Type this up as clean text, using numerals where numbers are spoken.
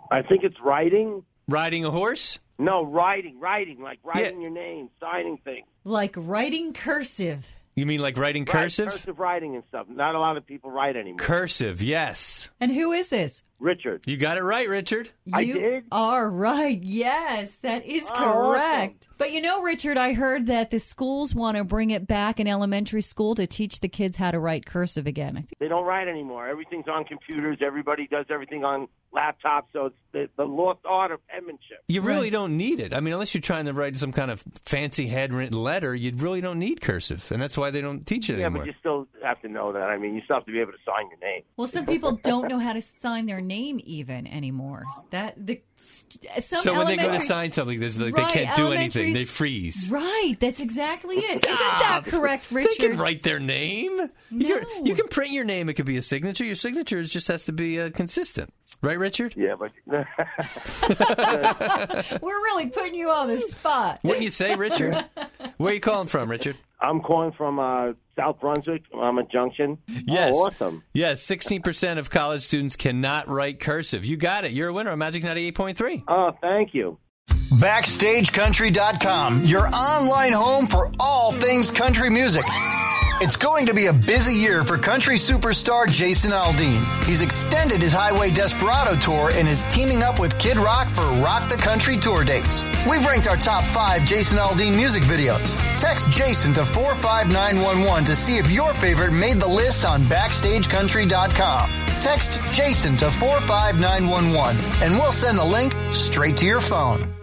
I think it's writing. Riding a horse? No, writing, like writing your name, signing things. Like writing cursive. You mean like writing cursive? Right, cursive writing and stuff. Not a lot of people write anymore. Cursive, yes. And who is this? Richard. You got it right, Richard. I did? Are right. Yes, that is correct. Awesome. But you know, Richard, I heard that the schools want to bring it back in elementary school to teach the kids how to write cursive again. I think They don't write anymore. Everything's on computers. Everybody does everything on laptops. So it's the lost art of penmanship. You really don't need it. I mean, unless you're trying to write some kind of fancy handwritten letter, you really don't need cursive. And that's why they don't teach it Yeah, anymore. but you still have to know that. I mean, you still have to be able to sign your name. Well, some people don't know how to sign their name even anymore. So when they go to sign something, they can't do anything. They freeze. Right, that's exactly it. Isn't that correct, Richard? They can write their name. No. You can print your name. It could be a signature. Your signature just has to be consistent. Right, Richard? Yeah, but We're really putting you on the spot. Wouldn't you say, Richard? Where are you calling from, Richard? I'm calling from South Brunswick. I'm at Junction. Yes. Oh, awesome. Yes, 16% of college students cannot write cursive. You got it. You're a winner on Magic 98.3. Oh, thank you. BackstageCountry.com, your online home for all things country music. It's going to be a busy year for country superstar Jason Aldean. He's extended his Highway Desperado tour and is teaming up with Kid Rock for Rock the Country tour dates. We've ranked our top 5 Jason Aldean music videos. Text Jason to 45911 to see if your favorite made the list on BackstageCountry.com. Text Jason to 45911 and we'll send the link straight to your phone.